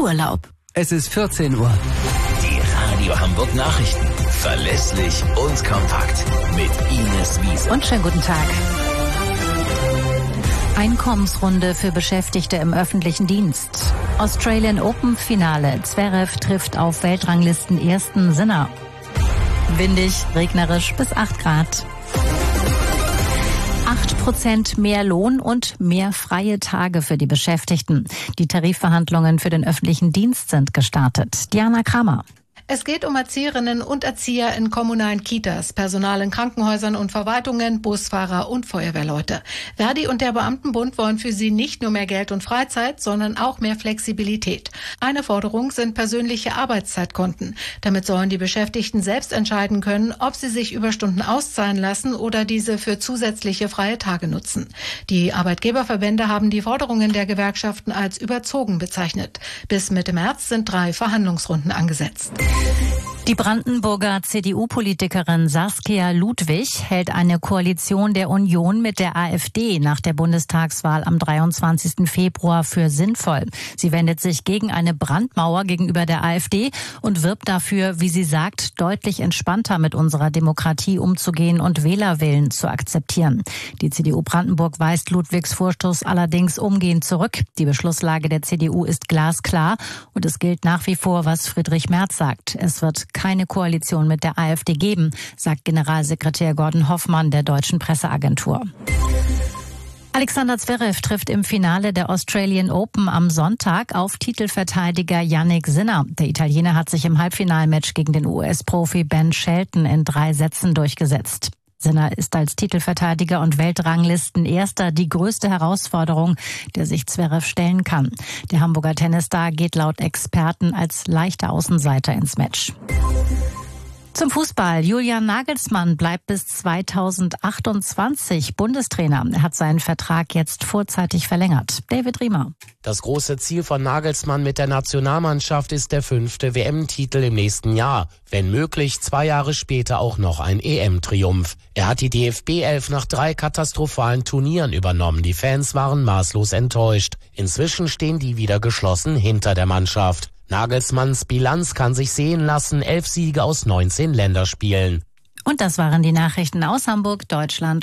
Urlaub. Es ist 14 Uhr. Die Radio Hamburg Nachrichten. Verlässlich und kompakt. Mit Ines Wiese. Und schönen guten Tag. Einkommensrunde für Beschäftigte im öffentlichen Dienst. Australian Open Finale. Zverev trifft auf Weltranglisten ersten Sinner. Windig, regnerisch bis 8 Grad. 8% mehr Lohn und mehr freie Tage für die Beschäftigten. Die Tarifverhandlungen für den öffentlichen Dienst sind gestartet. Diana Kramer. Es geht um Erzieherinnen und Erzieher in kommunalen Kitas, Personal in Krankenhäusern und Verwaltungen, Busfahrer und Feuerwehrleute. Verdi und der Beamtenbund wollen für sie nicht nur mehr Geld und Freizeit, sondern auch mehr Flexibilität. Eine Forderung sind persönliche Arbeitszeitkonten. Damit sollen die Beschäftigten selbst entscheiden können, ob sie sich Überstunden auszahlen lassen oder diese für zusätzliche freie Tage nutzen. Die Arbeitgeberverbände haben die Forderungen der Gewerkschaften als überzogen bezeichnet. Bis Mitte März sind 3 Verhandlungsrunden angesetzt. Die Brandenburger CDU-Politikerin Saskia Ludwig hält eine Koalition der Union mit der AfD nach der Bundestagswahl am 23. Februar für sinnvoll. Sie wendet sich gegen eine Brandmauer gegenüber der AfD und wirbt dafür, wie sie sagt, deutlich entspannter mit unserer Demokratie umzugehen und Wählerwillen zu akzeptieren. Die CDU Brandenburg weist Ludwigs Vorstoß allerdings umgehend zurück. Die Beschlusslage der CDU ist glasklar und es gilt nach wie vor, was Friedrich Merz sagt. Es wird keine Koalition mit der AfD geben, sagt Generalsekretär Gordon Hoffmann der Deutschen Presseagentur. Alexander Zverev trifft im Finale der Australian Open am Sonntag auf Titelverteidiger Jannik Sinner. Der Italiener hat sich im Halbfinalmatch gegen den US-Profi Ben Shelton in 3 Sätzen durchgesetzt. Sinner ist als Titelverteidiger und Weltranglistenerster die größte Herausforderung, der sich Zverev stellen kann. Der Hamburger Tennisstar geht laut Experten als leichter Außenseiter ins Match. Zum Fußball. Julian Nagelsmann bleibt bis 2028 Bundestrainer. Er hat seinen Vertrag jetzt vorzeitig verlängert. David Riemer. Das große Ziel von Nagelsmann mit der Nationalmannschaft ist der 5. WM-Titel im nächsten Jahr. Wenn möglich 2 Jahre später auch noch ein EM-Triumph. Er hat die DFB-11 nach 3 katastrophalen Turnieren übernommen. Die Fans waren maßlos enttäuscht. Inzwischen stehen die wieder geschlossen hinter der Mannschaft. Nagelsmanns Bilanz kann sich sehen lassen, 11 Siege aus 19 Länderspielen. Und das waren die Nachrichten aus Hamburg, Deutschland